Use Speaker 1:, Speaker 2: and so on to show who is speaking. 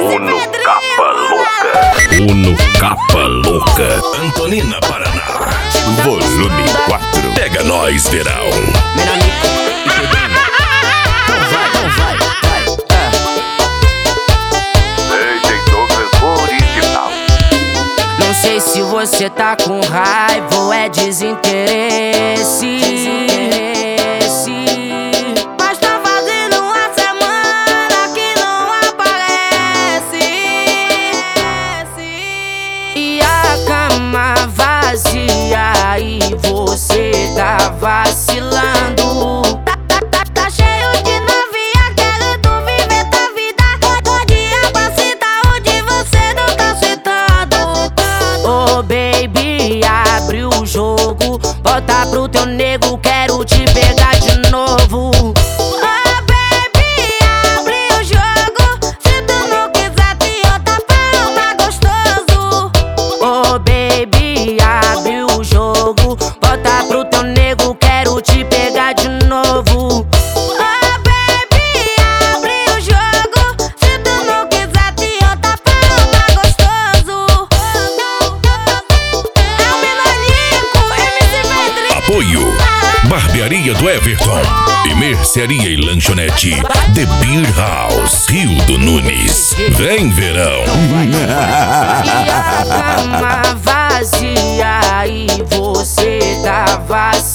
Speaker 1: Uno Capa Louca. Uno Capa Louca. Antonina, Paraná. Volume 4. Pega nós, verão.
Speaker 2: Não sei se você tá com raiva ou é desinteresse, mas tá fazendo uma semana que não aparece. E a cama vazia e você tá vacilando. Tá cheio de novinha querendo viver tua vida. Todo dia pra citar onde você não tá sentado. Oh baby, abre o jogo, bota pro teu nego, quero te pegar de novo. Oh baby, abre o jogo, se tu não quiser te outra forma gostoso. Oh baby, abre o jogo, bota pro teu nego, quero te pegar de novo. Oh baby, abre o jogo, se tu não quiser te outra forma gostoso. É o Menonico, MC Pedrinho.
Speaker 1: Apoio: Barbearia do Everton e Mercearia e Lanchonete The Beer House, Rio do Nunes. Vem, verão.
Speaker 2: E a cama vazia e você tá vacilando.